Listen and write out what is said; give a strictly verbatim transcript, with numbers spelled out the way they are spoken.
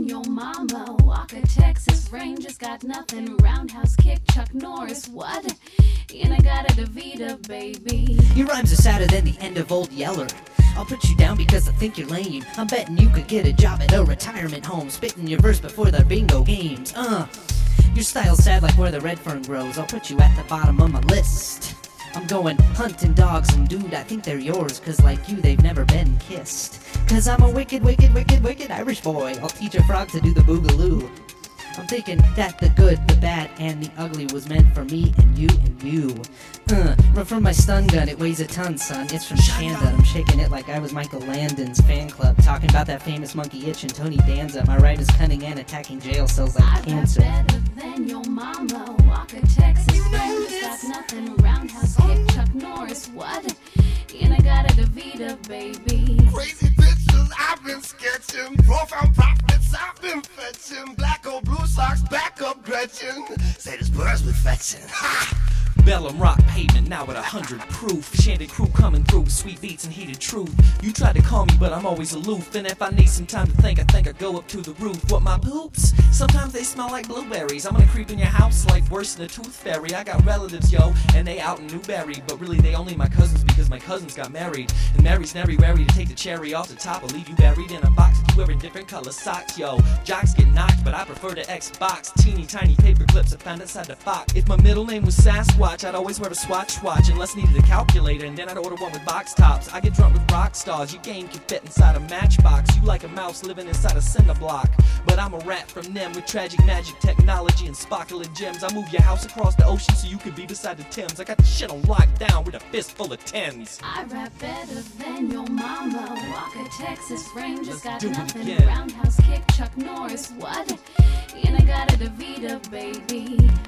than your mama. Walker, Texas Rangers, got nothing. Roundhouse kick, Chuck Norris, what? And I got a DeVita, baby. Your rhymes are sadder than the end of Old Yeller. I'll put you down because I think you're lame. I'm betting you could get a job at a retirement home, spitting your verse before the bingo games. Uh, your style's sad like where the red fern grows. I'll put you at the bottom of my list. I'm going hunting dogs and dude, I think they're yours, cause like you, they've never been kissed. Cause I'm a wicked, wicked, wicked, wicked Irish boy. I'll teach a frog to do the boogaloo. I'm thinking that the good, the bad, and the ugly was meant for me and you and you. Uh, run from my stun gun, it weighs a ton, son. It's from Shanda. I'm shaking it like I was Michael Landon's fan club. Talking about that famous monkey itch and Tony Danza. My rhyme is cunning and attacking jail cells like I cancer. rap better than your mama. Walker, Texas Rangers, got nothing. Roundhouse kick, Chuck Norris, what? And I got a DeVita, baby. Crazy pictures I've been sketching. Profound profits I've been fetching. Black or blue socks, back up Gretchen. Say this bird's been fetching. Ha! Bellum rock pavement now at a hundred proof. Shandy crew coming through with sweet beats and heated truth. You try to call me, but I'm always aloof. And if I need some time to think, I think I go up to the roof. What my poops? Sometimes they smell like blueberries. I'm gonna creep in your house like worse than a tooth fairy. I got relatives, yo, and they out in Newberry. But really they only my cousins because my cousins got married. And Mary's never ready to take the cherry off the top. I'll leave you buried in a box if you wearing different color socks, yo. Jocks get knocked, but I prefer the Xbox. Teeny tiny paper clips I found inside the box. If my middle name was Sasquatch, I'd always wear a Swatch watch unless needed a calculator, and then I'd order one with box tops. I get drunk with rock stars. Your game can fit inside a matchbox. You like a mouse living inside a cinder block, but I'm a rat from them with tragic magic technology and sparkling gems. I move your house across the ocean so you can be beside the Thames. I got the shit on lockdown with a fist full of tens. I rap better than your mama. Walker, Texas Rangers, Let's got do it nothing. again. Roundhouse kick, Chuck Norris, what? And I got a DeVita, baby.